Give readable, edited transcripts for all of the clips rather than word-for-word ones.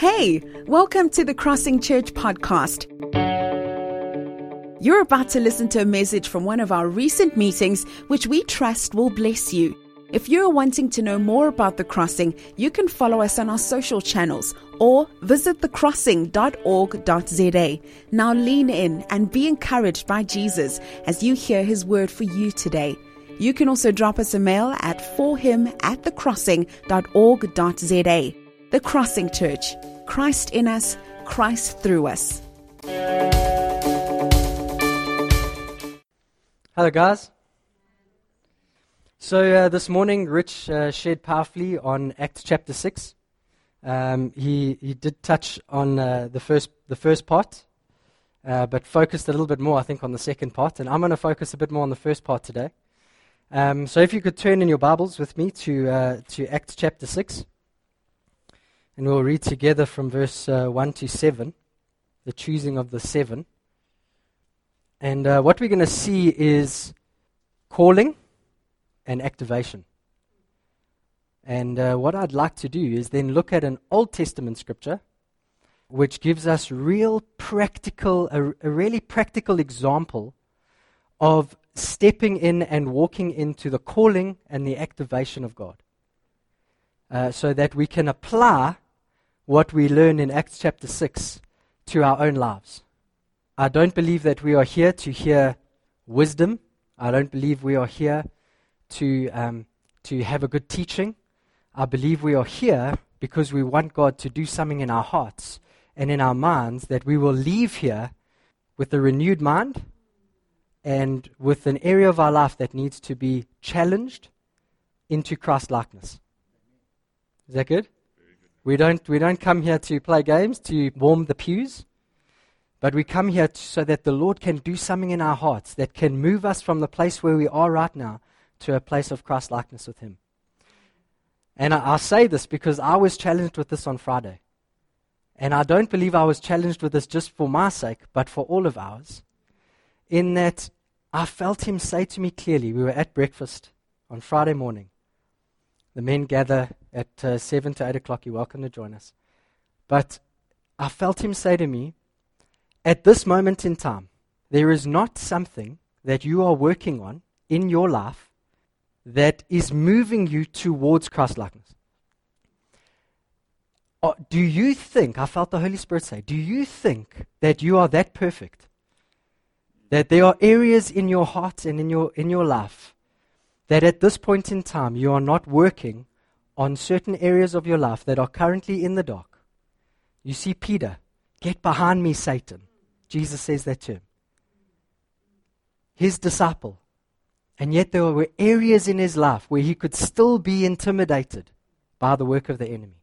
Hey, welcome to the Crossing Church podcast. You're about to listen to a message from one of our recent meetings, which we trust will bless you. If you're wanting to know more about The Crossing, you can follow us on our social channels or visit thecrossing.org.za. Now lean in and be encouraged by Jesus as you hear his word for you today. You can also drop us a mail at forhim@thecrossing.org.za. The Crossing Church. Christ in us, Christ through us. Hello guys. So this morning Rich shared powerfully on Acts chapter 6. He did touch on the first part, but focused a little bit more, I think, on the second part. And I'm going to focus a bit more on the first part today. So if you could turn in your Bibles with me to Acts chapter 6. And we'll read together from verse 1 to 7, the choosing of the seven. And what we're going to see is calling and activation. And what I'd like to do is then look at an Old Testament scripture which gives us a really practical example of stepping in and walking into the calling and the activation of God. So that we can apply what we learn in Acts chapter 6 to our own lives. I don't believe that we are here to hear wisdom. I don't believe we are here to have a good teaching. I believe we are here because we want God to do something in our hearts and in our minds, that we will leave here with a renewed mind and with an area of our life that needs to be challenged into Christ-likeness. Is that good? We don't come here to play games, to warm the pews, but we come here so that the Lord can do something in our hearts that can move us from the place where we are right now to a place of Christ-likeness with him. And I say this because I was challenged with this on Friday. And I don't believe I was challenged with this just for my sake, but for all of ours, in that I felt him say to me clearly. We were at breakfast on Friday morning. The men gather at 7 to 8 o'clock. You're welcome to join us. But I felt him say to me, at this moment in time, there is not something that you are working on in your life that is moving you towards Christ-likeness. Do you think, I felt the Holy Spirit say, do you think that you are that perfect? That there are areas in your heart and in your life that at this point in time you are not working on certain areas of your life that are currently in the dark? You see Peter, get behind me, Satan. Jesus says that to him. His disciple. And yet there were areas in his life where he could still be intimidated by the work of the enemy.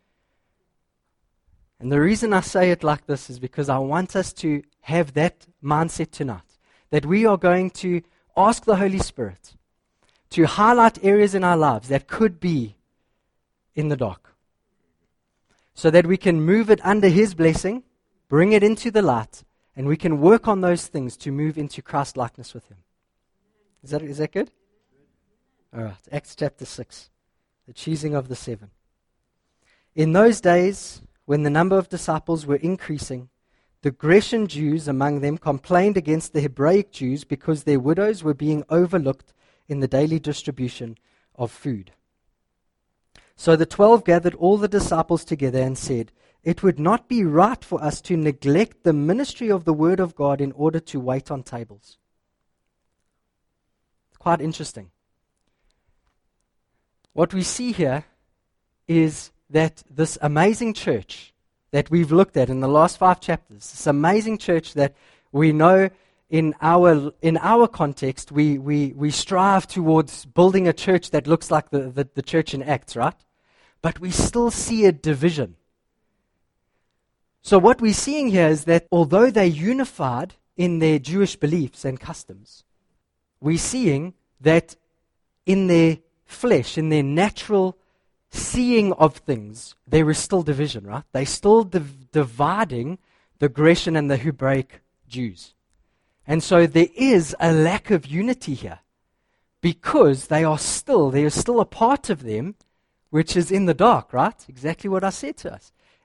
And the reason I say it like this is because I want us to have that mindset tonight. That we are going to ask the Holy Spirit to highlight areas in our lives that could be in the dark, so that we can move it under his blessing, bring it into the light, and we can work on those things to move into Christ-likeness with him. Is that good? All right, Acts chapter 6, the choosing of the seven. In those days, when the number of disciples were increasing, the Grecian Jews among them complained against the Hebraic Jews because their widows were being overlooked in the daily distribution of food. So the 12 gathered all the disciples together and said, it would not be right for us to neglect the ministry of the word of God in order to wait on tables. It's quite interesting. What we see here is that this amazing church that we've looked at in the last 5 chapters, this amazing church that we know in our context, we strive towards building a church that looks like the church in Acts, right? But we still see a division. So what we're seeing here is that although they're unified in their Jewish beliefs and customs, we're seeing that in their flesh, in their natural seeing of things, there is still division, right? They're still dividing the Grecian and the Hebraic Jews. And so there is a lack of unity here because there is still a part of them which is in the dark, right? Exactly what I said to us.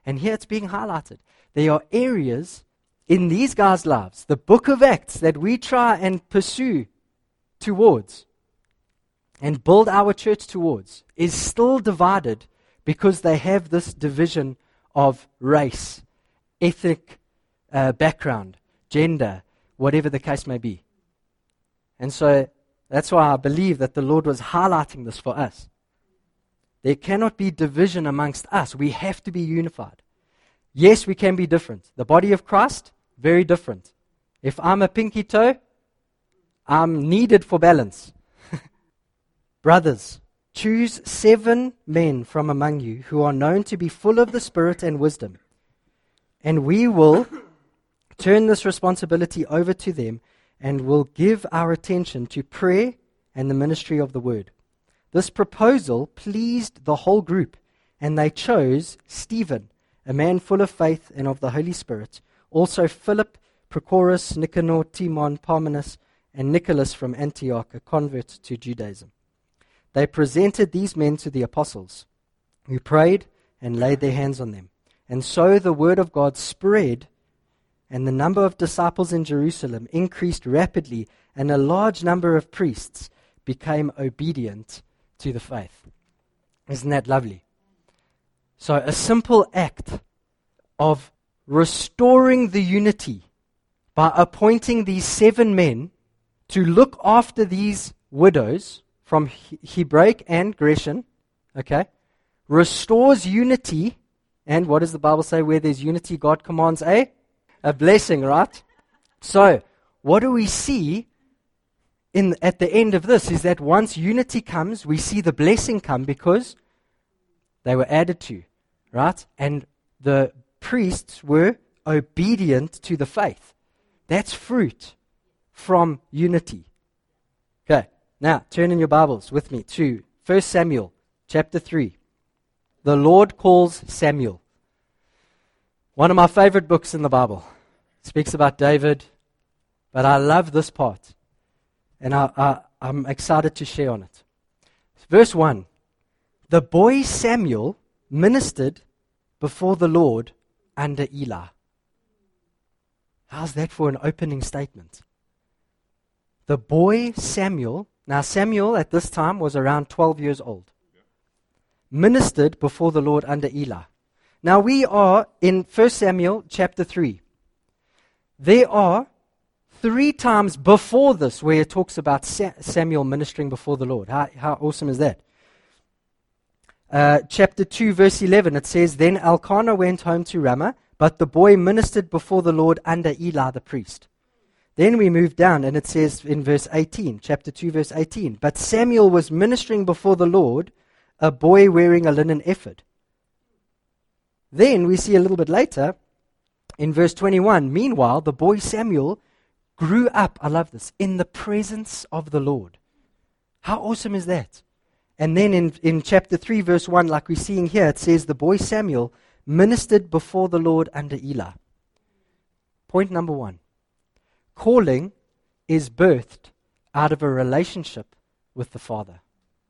And here it's being highlighted. There are areas in these guys' lives, the book of Acts, that we try and pursue towards and build our church towards, is still divided because they have this division of race, ethnic background, gender, whatever the case may be. And so that's why I believe that the Lord was highlighting this for us. There cannot be division amongst us. We have to be unified. Yes, we can be different. The body of Christ, very different. If I'm a pinky toe, I'm needed for balance. Brothers, choose 7 men from among you who are known to be full of the Spirit and wisdom, and we will turn this responsibility over to them and will give our attention to prayer and the ministry of the word. This proposal pleased the whole group, and they chose Stephen, a man full of faith and of the Holy Spirit, also Philip, Prochorus, Nicanor, Timon, Parmenas, and Nicholas from Antioch, a convert to Judaism. They presented these men to the apostles, who prayed and laid their hands on them. And so the word of God spread, and the number of disciples in Jerusalem increased rapidly, and a large number of priests became obedient to the faith. Isn't that lovely? So a simple act of restoring the unity by appointing these 7 men to look after these widows from Hebraic and Grecian, okay, restores unity. And what does the Bible say? Where there's unity, God commands a blessing, right? So, what do we see at the end of this is that once unity comes, we see the blessing come because they were added to, right? And the priests were obedient to the faith. That's fruit from unity. Okay, now turn in your Bibles with me to 1 Samuel chapter 3. The Lord calls Samuel. One of my favorite books in the Bible. It speaks about David, but I love this part, and I'm excited to share on it. Verse 1. The boy Samuel ministered before the Lord under Eli. How's that for an opening statement? The boy Samuel, now Samuel at this time was around 12 years old, ministered before the Lord under Eli. Now we are in 1 Samuel chapter 3. There are 3 times before this where it talks about Samuel ministering before the Lord. How awesome is that? Chapter 2 verse 11, it says, Then Elkanah went home to Ramah, but the boy ministered before the Lord under Eli the priest. Then we move down and it says in verse 18, chapter 2 verse 18, But Samuel was ministering before the Lord, a boy wearing a linen ephod. Then we see a little bit later, in verse 21, Meanwhile, the boy Samuel grew up, I love this, in the presence of the Lord. How awesome is that? And then in chapter 3, verse 1, like we're seeing here, it says, The boy Samuel ministered before the Lord under Eli. Point number 1. Calling is birthed out of a relationship with the Father.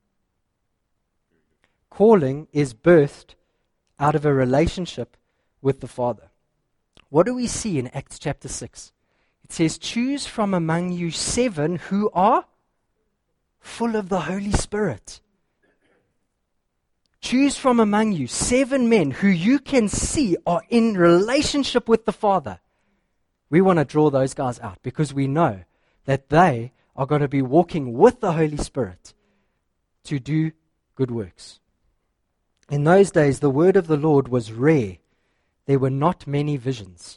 Calling is birthed out of a relationship with the Father. What do we see in Acts chapter 6? It says, Choose from among you 7 who are full of the Holy Spirit. Choose from among you 7 men who you can see are in relationship with the Father. We want to draw those guys out because we know that they are going to be walking with the Holy Spirit to do good works. In those days, the word of the Lord was rare. There were not many visions.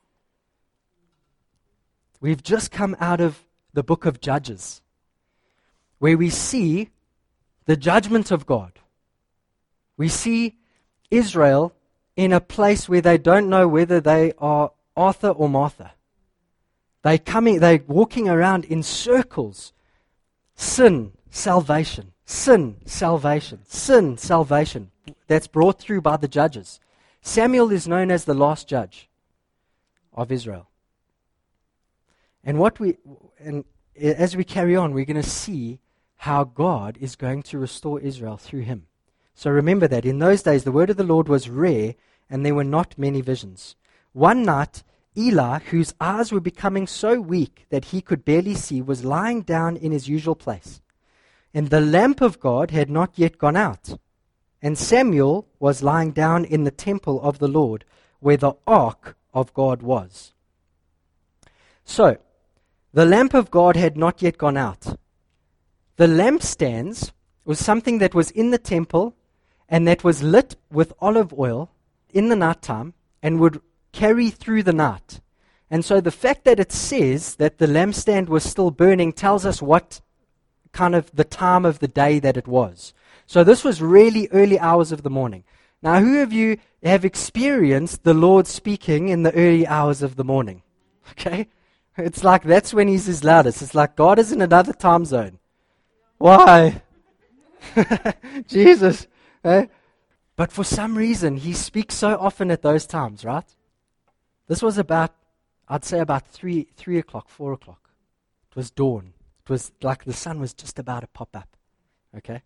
We've just come out of the book of Judges, where we see the judgment of God. We see Israel in a place where they don't know whether they are Arthur or Martha. They're walking around in circles. Sin, salvation. Sin, salvation. Sin, salvation. That's brought through by the judges. Samuel is known as the last judge of Israel. And as we carry on, we're going to see how God is going to restore Israel through him. So remember that in those days, the word of the Lord was rare, and there were not many visions. One night, Eli, whose eyes were becoming so weak that he could barely see, was lying down in his usual place. And the lamp of God had not yet gone out. And Samuel was lying down in the temple of the Lord, where the ark of God was. So, the lamp of God had not yet gone out. The lampstands was something that was in the temple and that was lit with olive oil in the nighttime and would carry through the night. And so the fact that it says that the lampstand was still burning tells us what kind of the time of the day that it was. So this was really early hours of the morning. Now, who of you have experienced the Lord speaking in the early hours of the morning? Okay? It's like that's when he's his loudest. It's like God is in another time zone. Why? Jesus. Eh? But for some reason, he speaks so often at those times, right? This was about, I'd say about 3 o'clock, 4 o'clock. It was dawn. It was like the sun was just about to pop up. Okay?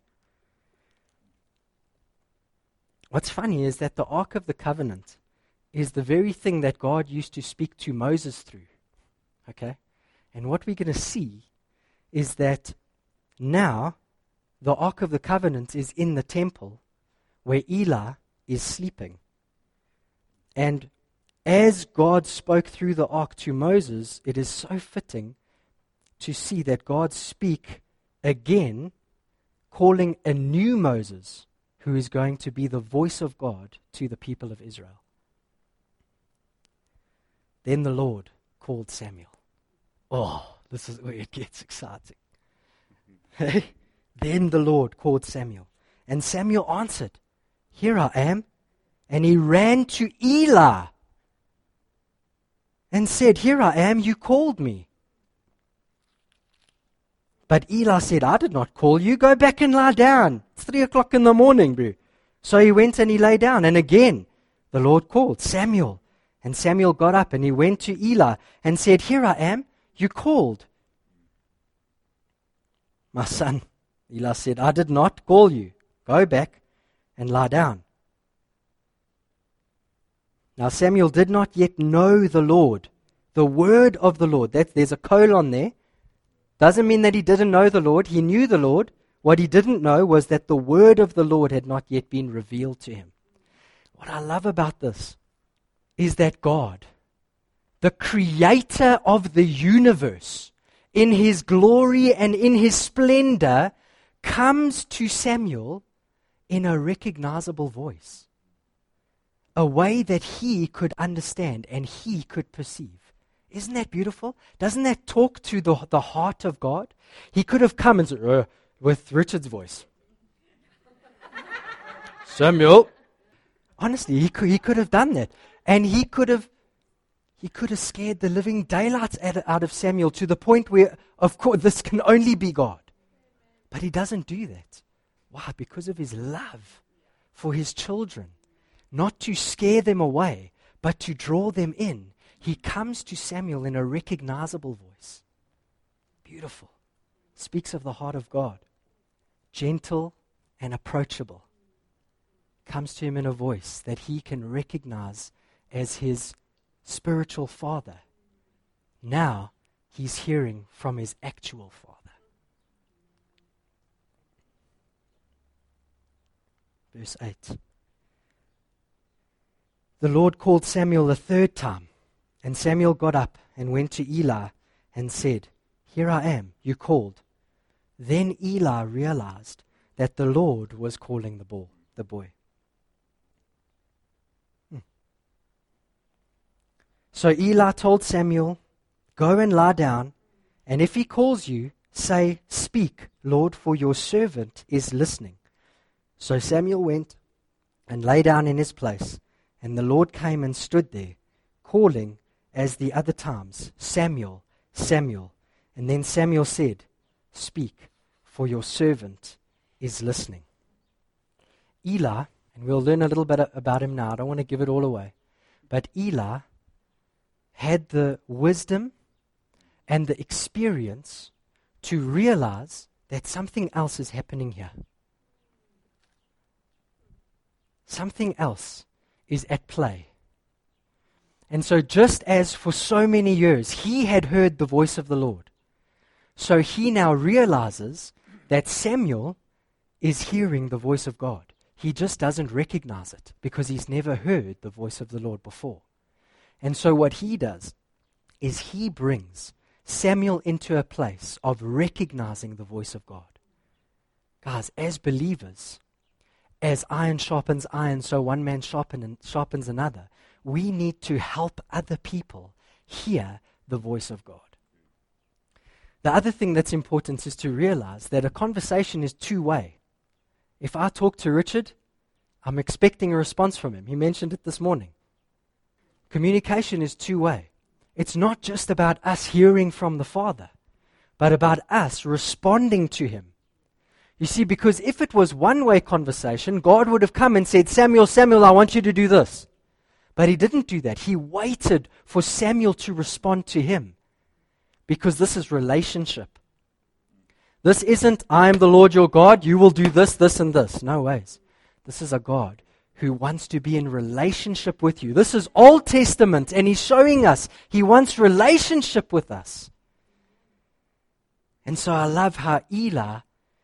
What's funny is that the Ark of the Covenant is the very thing that God used to speak to Moses through. Okay? And what we're going to see is that now the Ark of the Covenant is in the temple where Eli is sleeping. And as God spoke through the ark to Moses, it is so fitting to see that God speak again, calling a new Moses who is going to be the voice of God to the people of Israel. Then the Lord called Samuel. Oh, this is where it gets exciting. Then the Lord called Samuel. And Samuel answered, "Here I am." And he ran to Eli and said, "Here I am, you called me." But Eli said, "I did not call you. Go back and lie down. It's 3 o'clock in the morning, bro." So he went and he lay down. And again, the Lord called, "Samuel." And Samuel got up and he went to Eli and said, "Here I am, you called." "My son," Eli said, "I did not call you. Go back and lie down." Now Samuel did not yet know the Lord, the word of the Lord. There's a colon there. Doesn't mean that he didn't know the Lord. He knew the Lord. What he didn't know was that the word of the Lord had not yet been revealed to him. What I love about this is that God, the creator of the universe, in his glory and in his splendor, comes to Samuel in a recognizable voice, a way that he could understand and he could perceive. Isn't that beautiful? Doesn't that talk to the heart of God? He could have come and said, with Richard's voice, "Samuel." Honestly, he could have done that. And he could have scared the living daylights out of Samuel to the point where, of course, this can only be God. But he doesn't do that. Why? Because of his love for his children. Not to scare them away, but to draw them in. He comes to Samuel in a recognizable voice. Beautiful. Speaks of the heart of God. Gentle and approachable. Comes to him in a voice that he can recognize as his spiritual father. Now he's hearing from his actual father. Verse 8. The Lord called Samuel the third time, and Samuel got up and went to Eli and said, "Here I am, you called." Then Eli realized that the Lord was calling the boy. So Eli told Samuel, "Go and lie down, and if he calls you, say, 'Speak, Lord, for your servant is listening.'" So Samuel went and lay down in his place, and the Lord came and stood there, calling as the other times, "Samuel, Samuel." And then Samuel said, "Speak, for your servant is listening." Eli, and we'll learn a little bit about him now. I don't want to give it all away. But Eli had the wisdom and the experience to realize that something else is happening here. Something else is at play. And so just as for so many years he had heard the voice of the Lord, so he now realizes that Samuel is hearing the voice of God. He just doesn't recognize it because he's never heard the voice of the Lord before. And so what he does is he brings Samuel into a place of recognizing the voice of God. Guys, as believers, as iron sharpens iron, so one man sharpens another, we need to help other people hear the voice of God. The other thing that's important is to realize that a conversation is two-way. If I talk to Richard, I'm expecting a response from him. He mentioned it this morning. Communication is two-way. It's not just about us hearing from the Father, but about us responding to Him. You see, because if it was one-way conversation, God would have come and said, Samuel, Samuel, I want you to do this. But He didn't do that. He waited for Samuel to respond to Him, because this is relationship. This isn't, I am the Lord your God, you will do this, this, and this. No ways. This is a God who wants to be in relationship with you. This is Old Testament, and He's showing us He wants relationship with us. And so I love how Eli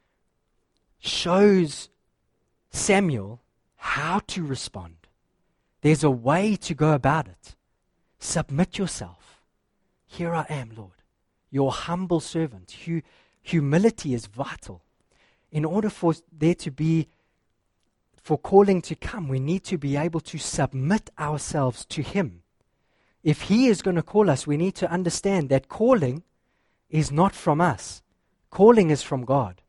shows Samuel how to respond. There's a way to go about it. Submit yourself. Here I am, Lord, your humble servant. Humility is vital. In order for there to be, for calling to come, we need to be able to submit ourselves to Him. If He is going to call us, we need to understand that calling is not from us. Calling is from God.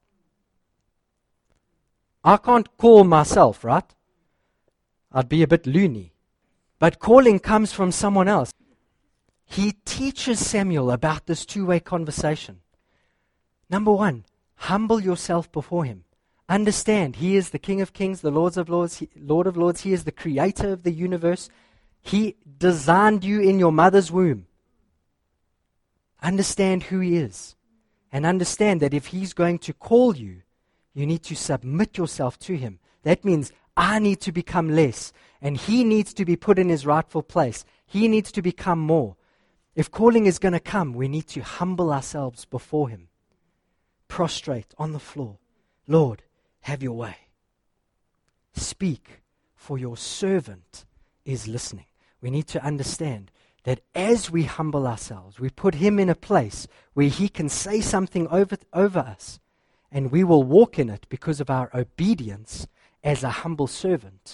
I can't call myself, right? I'd be a bit loony. But calling comes from someone else. He teaches Samuel about this two-way conversation. Number one, humble yourself before Him. Understand, He is the King of Kings, the Lord of Lords. He is the creator of the universe. He designed you in your mother's womb. Understand who He is. And understand that if He's going to call you, you need to submit yourself to Him. That means I need to become less, and He needs to be put in His rightful place. He needs to become more. If calling is going to come, we need to humble ourselves before Him. Prostrate on the floor. Lord, have your way. Speak, for your servant is listening. We need to understand that as we humble ourselves, we put Him in a place where He can say something over us, and we will walk in it because of our obedience as a humble servant.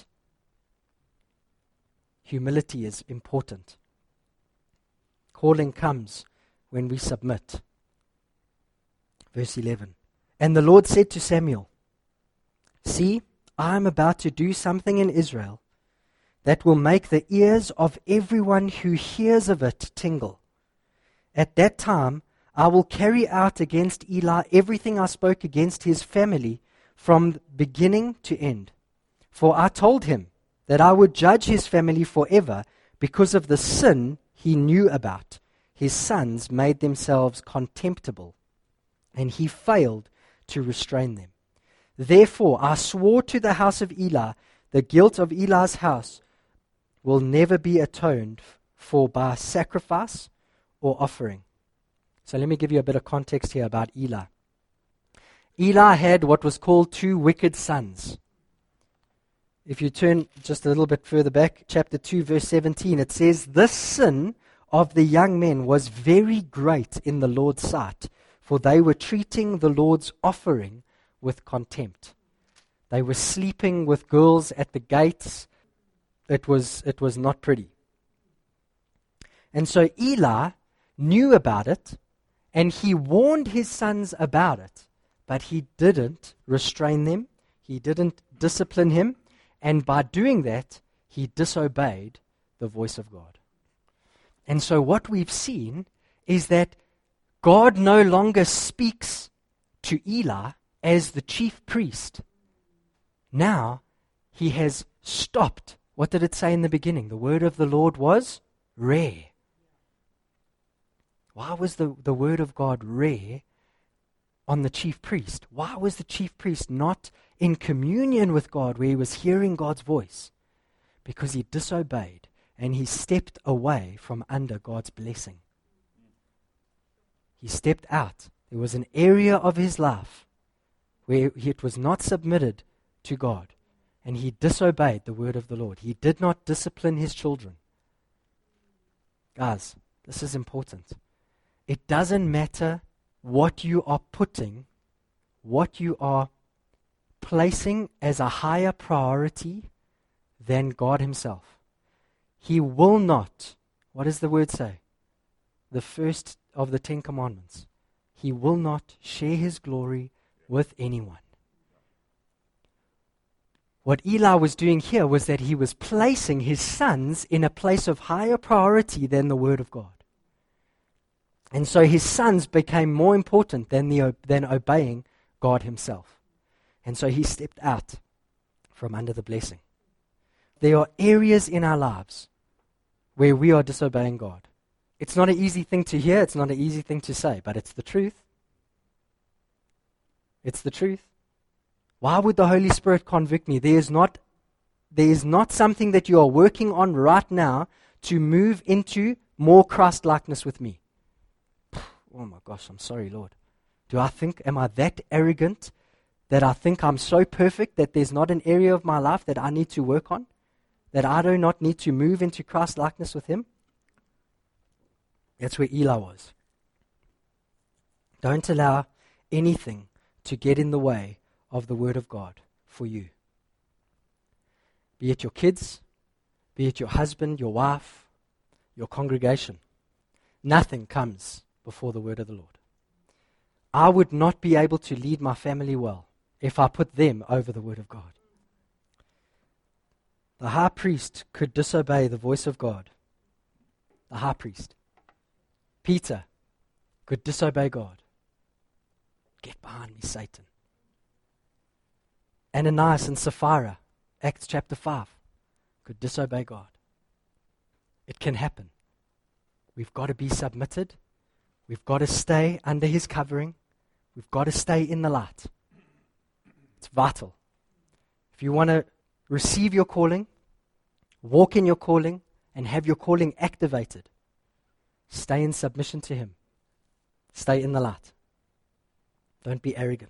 Humility is important. Calling comes when we submit. Verse 11. And the Lord said to Samuel, see, I am about to do something in Israel that will make the ears of everyone who hears of it tingle. At that time, I will carry out against Eli everything I spoke against his family from beginning to end. For I told him that I would judge his family forever because of the sin he knew about. His sons made themselves contemptible, and he failed to restrain them. Therefore, I swore to the house of Eli, the guilt of Eli's house will never be atoned for by sacrifice or offering. So let me give you a bit of context here about Eli. Eli had what was called two wicked sons. If you turn just a little bit further back, chapter 2, verse 17, it says, this sin of the young men was very great in the Lord's sight, for they were treating the Lord's offering with contempt. They were sleeping with girls at the gates. It was not pretty. And so Eli knew about it, and he warned his sons about it, but he didn't restrain them. He didn't discipline him, and by doing that, he disobeyed the voice of God. And so what we've seen is that God no longer speaks to Eli as the chief priest. Now, he has stopped. What did it say in the beginning? The word of the Lord was rare. Why was the word of God rare on the chief priest? Why was the chief priest not in communion with God where he was hearing God's voice? because he disobeyed and he stepped away from under God's blessing. He stepped out. There was an area of his life where it was not submitted to God, and he disobeyed the word of the Lord. He did not discipline his children. Guys, this is important. It doesn't matter what you are putting, what you are placing as a higher priority than God himself. He will not, what does the word say? The first of the 10 commandments. He will not share his glory with anyone. What Eli was doing here was that he was placing his sons in a place of higher priority than the word of God. And so his sons became more important than obeying God himself. And so he stepped out from under the blessing. There are areas in our lives where we are disobeying God. It's not an easy thing to hear, it's not an easy thing to say, but it's the truth. It's the truth. Why would the Holy Spirit convict me? There is not something that you are working on right now to move into more Christ-likeness with me. Oh my gosh, I'm sorry, Lord. Am I that arrogant that I think I'm so perfect that there's not an area of my life that I need to work on? That I do not need to move into Christ-likeness with him? That's where Eli was. Don't allow anything to get in the way of the word of God for you. Be it your kids, be it your husband, your wife, your congregation. Nothing comes before the word of the Lord. I would not be able to lead my family well if I put them over the word of God. The high priest could disobey the voice of God. The high priest. Peter could disobey God. Get behind me, Satan. Ananias and Sapphira, Acts chapter 5, could disobey God. It can happen. We've got to be submitted. We've got to stay under his covering. We've got to stay in the light. It's vital. If you want to receive your calling, walk in your calling, and have your calling activated, stay in submission to him. Stay in the light. Don't be arrogant.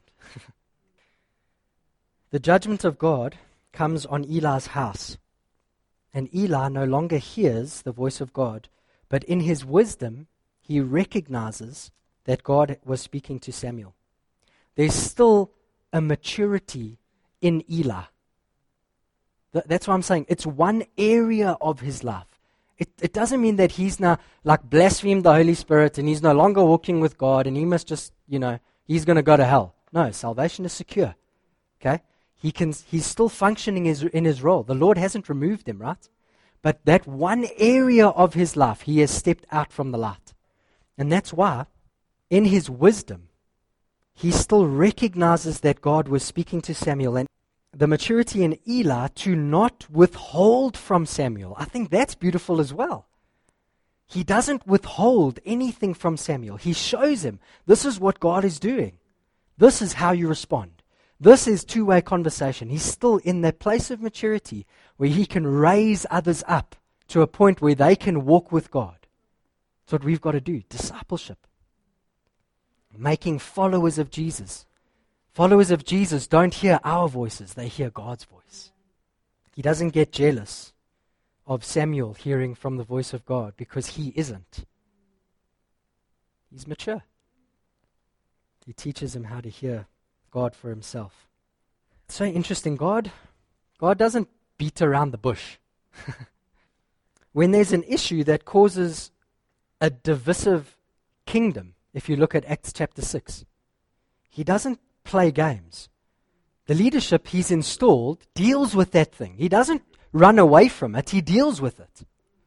The judgment of God comes on Eli's house. And Eli no longer hears the voice of God, but in his wisdom, he recognizes that God was speaking to Samuel. There's still a maturity in Eli. That's why I'm saying it's one area of his life. It doesn't mean that he's now like blasphemed the Holy Spirit and he's no longer walking with God and he must just, he's going to go to hell. No, salvation is secure. Okay? He's still functioning in his role. The Lord hasn't removed him, right? But that one area of his life, he has stepped out from the light. And that's why, in his wisdom, he still recognizes that God was speaking to Samuel. And the maturity in Eli to not withhold from Samuel, I think that's beautiful as well. He doesn't withhold anything from Samuel. He shows him, this is what God is doing. This is how you respond. This is two-way conversation. He's still in that place of maturity where he can raise others up to a point where they can walk with God. That's what we've got to do. Discipleship. Making followers of Jesus. Followers of Jesus don't hear our voices. They hear God's voice. He doesn't get jealous of Samuel hearing from the voice of God because he isn't. He's mature. He teaches him how to hear God for himself. It's so interesting. God doesn't beat around the bush. When there's an issue that causes a divisive kingdom, if you look at Acts chapter 6, he doesn't play games. The leadership he's installed deals with that thing. He doesn't run away from it. He deals with it.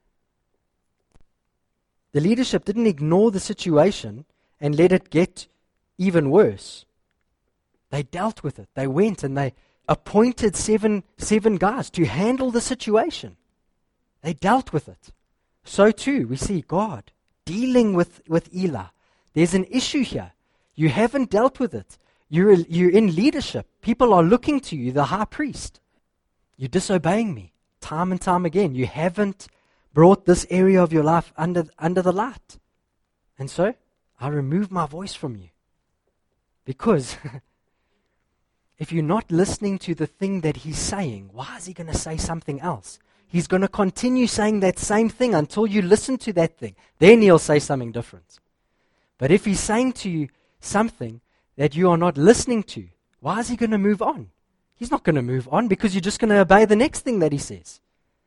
The leadership didn't ignore the situation and let it get even worse. They dealt with it. They went and they appointed seven guys to handle the situation. They dealt with it. So too, we see God dealing with Eli. There's an issue here. You haven't dealt with it. You're in leadership. People are looking to you, the high priest. You're disobeying me. time and time again. You haven't brought this area of your life under the light. And so, I remove my voice from you. Because if you're not listening to the thing that he's saying, why is he going to say something else? He's going to continue saying that same thing until you listen to that thing. Then he'll say something different. But if he's saying to you something that you are not listening to, why is he going to move on? He's not going to move on because you're just going to obey the next thing that he says.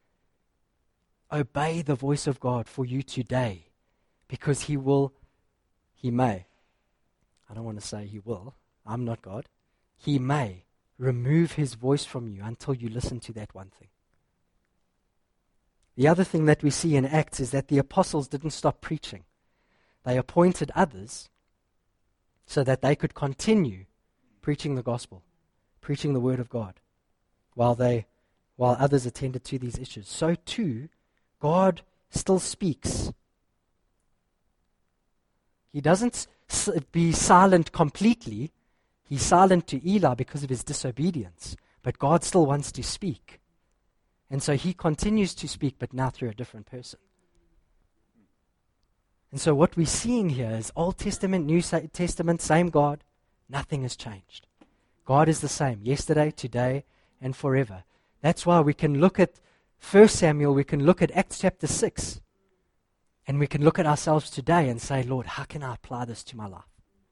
Obey the voice of God for you today, because he may. I don't want to say he will. I'm not God. He may remove his voice from you until you listen to that one thing. The other thing that we see in Acts is that the apostles didn't stop preaching. They appointed others so that they could continue preaching the gospel, preaching the word of God, while others attended to these issues. So too, God still speaks. He doesn't be silent completely. He's silent to Eli because of his disobedience, but God still wants to speak. And so he continues to speak, but now through a different person. And so what we're seeing here is Old Testament, New Testament, same God. Nothing has changed. God is the same yesterday, today, and forever. That's why we can look at 1 Samuel, we can look at Acts chapter 6, and we can look at ourselves today and say, Lord, how can I apply this to my life?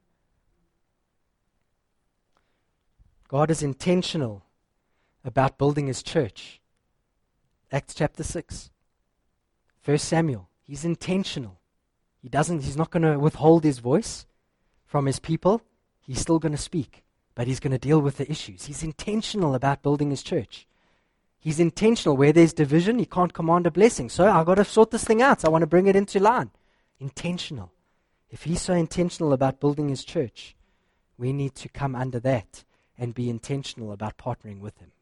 God is intentional about building his church. Acts chapter 6. 1 Samuel, he's intentional. He's not going to withhold his voice from his people. He's still going to speak, but he's going to deal with the issues. He's intentional about building his church. He's intentional. Where there's division, he can't command a blessing. So I've got to sort this thing out. I want to bring it into line. Intentional. If he's so intentional about building his church, we need to come under that and be intentional about partnering with him.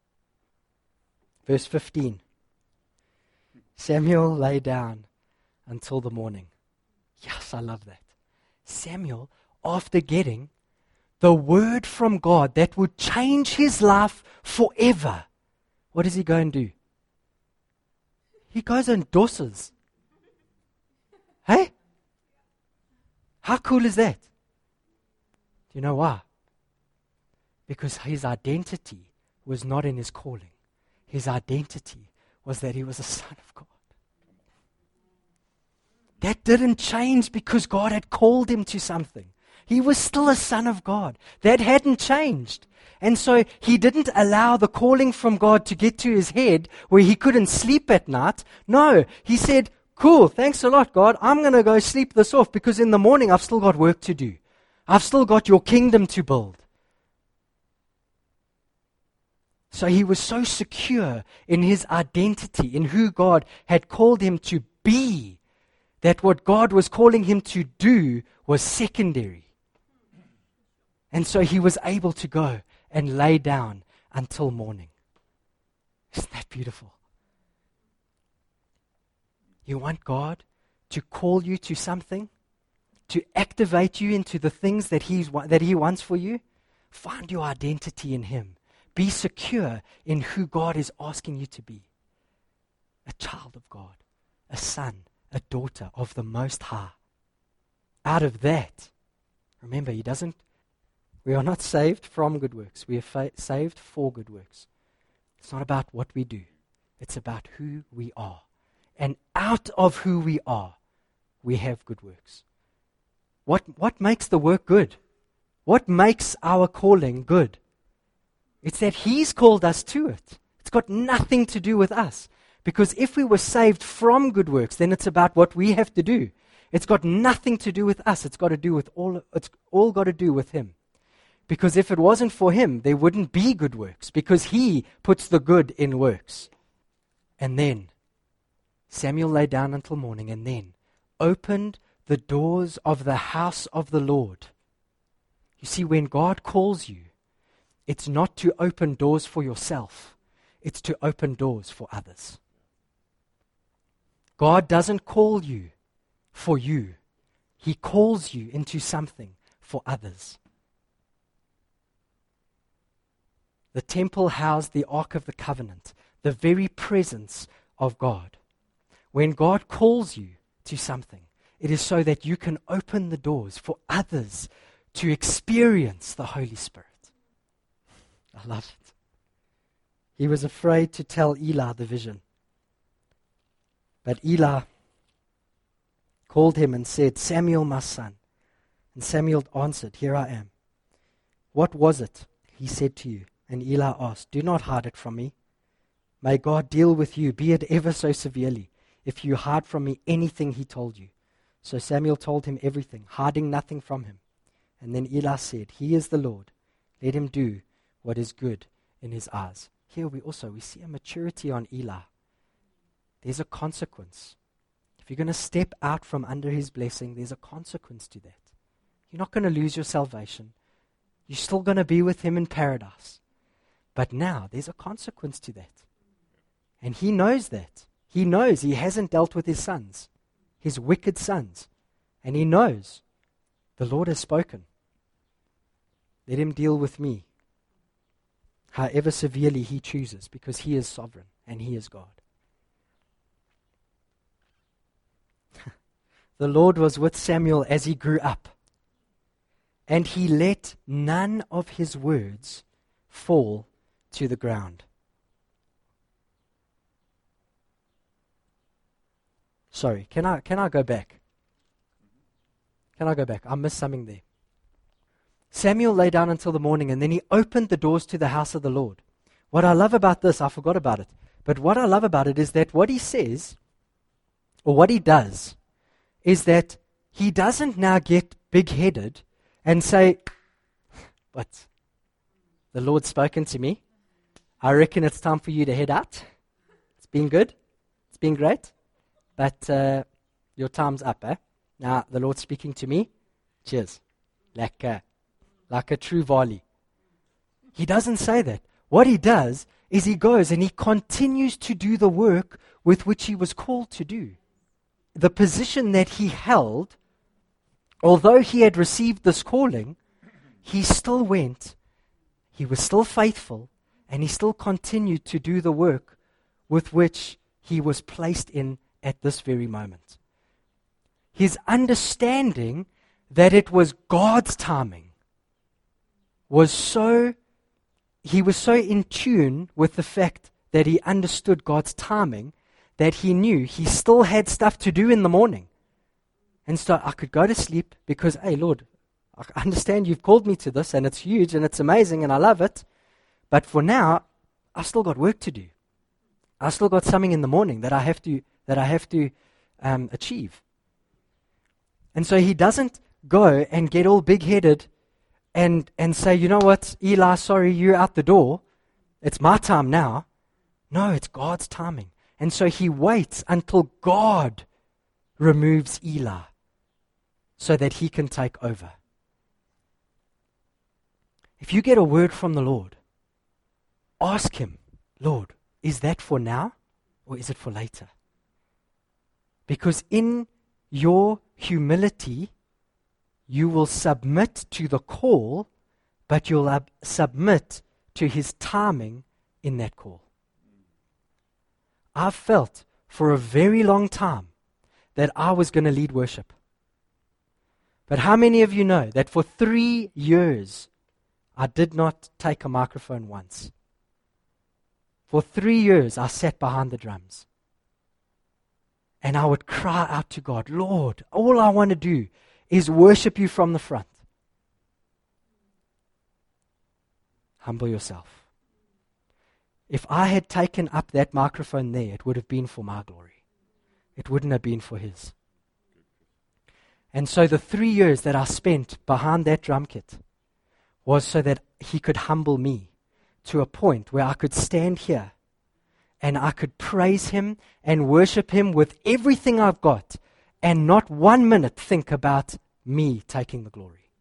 Verse 15. Samuel lay down until the morning. Yes, I love that. Samuel, after getting the word from God that would change his life forever, what does he go and do? He goes and dosses. Hey? How cool is that? Do you know why? Because his identity was not in his calling. His identity was that he was a son of God. That didn't change because God had called him to something. He was still a son of God. That hadn't changed. And so he didn't allow the calling from God to get to his head where he couldn't sleep at night. No, he said, cool, thanks a lot, God. I'm going to go sleep this off because in the morning I've still got work to do. I've still got your kingdom to build. So he was so secure in his identity, in who God had called him to be, that what God was calling him to do was secondary. And so he was able to go and lay down until morning. Isn't that beautiful? You want God to call you to something, to activate you into the things that he wants for you? Find your identity in him. Be secure in who God is asking you to be. A child of God, a son, a daughter of the Most High. Out of that, remember, we are not saved from good works. We are saved for good works. It's not about what we do. It's about who we are. And out of who we are, we have good works. What makes the work good? What makes our calling good? It's that he's called us to it. It's got nothing to do with us. Because if we were saved from good works, then it's about what we have to do. It's got nothing to do with us. It's all got to do with him. Because if it wasn't for him, there wouldn't be good works. Because he puts the good in works. And then Samuel lay down until morning and then opened the doors of the house of the Lord. You see, when God calls you, it's not to open doors for yourself. It's to open doors for others. God doesn't call you for you. He calls you into something for others. The temple housed the Ark of the Covenant, the very presence of God. When God calls you to something, it is so that you can open the doors for others to experience the Holy Spirit. I love it. He was afraid to tell Eli the vision. But Eli called him and said, "Samuel, my son." And Samuel answered, "Here I am." "What was it he said to you?" And Eli asked, "Do not hide it from me. May God deal with you, be it ever so severely, if you hide from me anything he told you." So Samuel told him everything, hiding nothing from him. And then Eli said, "He is the Lord. Let him do what is good in his eyes." Here we see a maturity on Eli. There's a consequence. If you're going to step out from under his blessing, there's a consequence to that. You're not going to lose your salvation. You're still going to be with him in paradise. But now there's a consequence to that. And he knows that. He knows he hasn't dealt with his sons, his wicked sons. And he knows the Lord has spoken. Let him deal with me, however severely he chooses, because he is sovereign and he is God. The Lord was with Samuel as he grew up, and he let none of his words fall to the ground. Sorry, can I go back? Can I go back? I missed something there. Samuel lay down until the morning, and then he opened the doors to the house of the Lord. What I love about this, I forgot about it, but what I love about it is that what he says, or what he does, is that he doesn't now get big-headed and say, "What? The Lord's spoken to me. I reckon it's time for you to head out. It's been good. It's been great. But your time's up, eh? Now, the Lord's speaking to me. Cheers." Like a true volley. He doesn't say that. What he does is he goes and he continues to do the work with which he was called to do. The position that he held, although he had received this calling, he still went, he was still faithful, and he still continued to do the work with which he was placed in at this very moment. His understanding that it was God's timing he was so in tune with the fact that he understood God's timing that he knew he still had stuff to do in the morning. And so I could go to sleep because, hey, Lord, I understand you've called me to this and it's huge and it's amazing and I love it. But for now, I've still got work to do. I've still got something in the morning that I have to achieve. And so he doesn't go and get all big-headed and say, "You know what, Eli, sorry, you're out the door. It's my time now." No, it's God's timing. And so he waits until God removes Eli so that he can take over. If you get a word from the Lord, ask him, "Lord, is that for now or is it for later?" Because in your humility, you will submit to the call, but you'll submit to his timing in that call. I've felt for a very long time that I was going to lead worship. But how many of you know that for 3 years, I did not take a microphone once? For 3 years, I sat behind the drums. And I would cry out to God, "Lord, all I want to do is worship you from the front." Humble yourself. If I had taken up that microphone there, it would have been for my glory. It wouldn't have been for his. And so the 3 years that I spent behind that drum kit was so that he could humble me to a point where I could stand here and I could praise him and worship him with everything I've got and not 1 minute think about me taking the glory.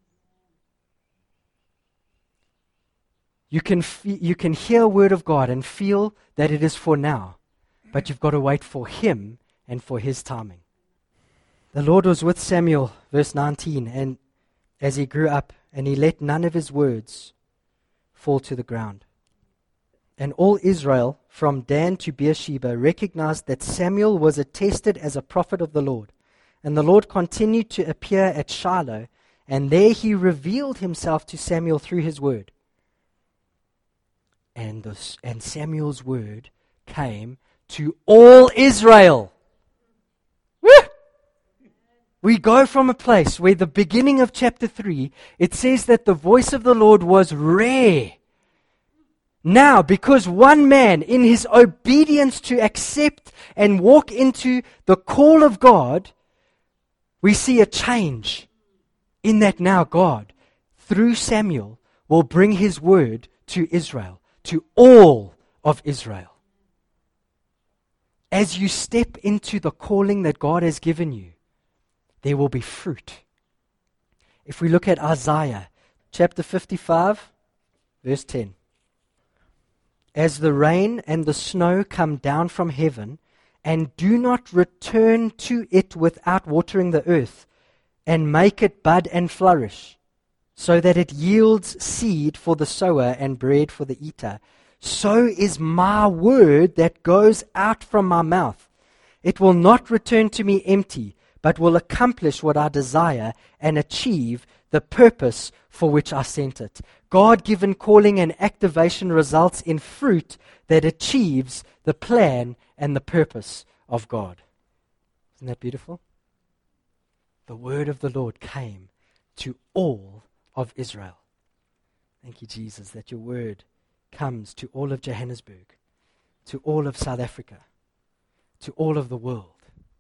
You can hear a word of God and feel that it is for now, but you've got to wait for him and for his timing. The Lord was with Samuel, verse 19, and as he grew up, and he let none of his words fall to the ground. And all Israel, from Dan to Beersheba, recognized that Samuel was attested as a prophet of the Lord. And the Lord continued to appear at Shiloh, and there he revealed himself to Samuel through his word. And Samuel's word came to all Israel. Woo! We go from a place where the beginning of chapter 3, it says that the voice of the Lord was rare. Now, because one man, in his obedience to accept and walk into the call of God, we see a change in that now God, through Samuel, will bring his word to Israel, to all of Israel. As you step into the calling that God has given you, there will be fruit. If we look at Isaiah chapter 55, verse 10. As the rain and the snow come down from heaven, and do not return to it without watering the earth, and make it bud and flourish, so that it yields seed for the sower and bread for the eater, so is my word that goes out from my mouth. It will not return to me empty, but will accomplish what I desire and achieve the purpose for which I sent it. God-given calling and activation results in fruit that achieves the plan and the purpose of God. Isn't that beautiful? The word of the Lord came to all of Israel. Thank you, Jesus, that your word comes to all of Johannesburg, to all of South Africa, to all of the world.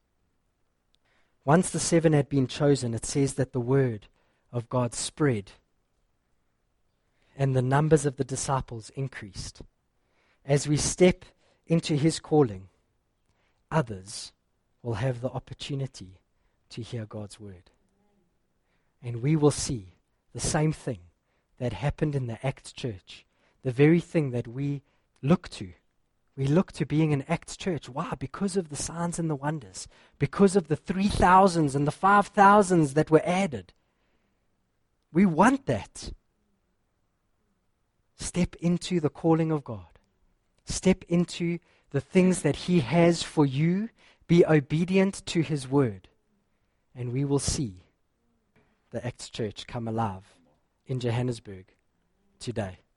Once the 7 had been chosen, it says that the word of God spread, and the numbers of the disciples increased. As we step into his calling, others will have the opportunity to hear God's word. And we will see the same thing that happened in the Acts church, the very thing that we look to. We look to being an Acts church. Why? Because of the signs and the wonders. Because of the 3,000s and the 5,000s that were added. We want that. Step into the calling of God. Step into the things that he has for you. Be obedient to his word. And we will see the Acts church come alive in Johannesburg today.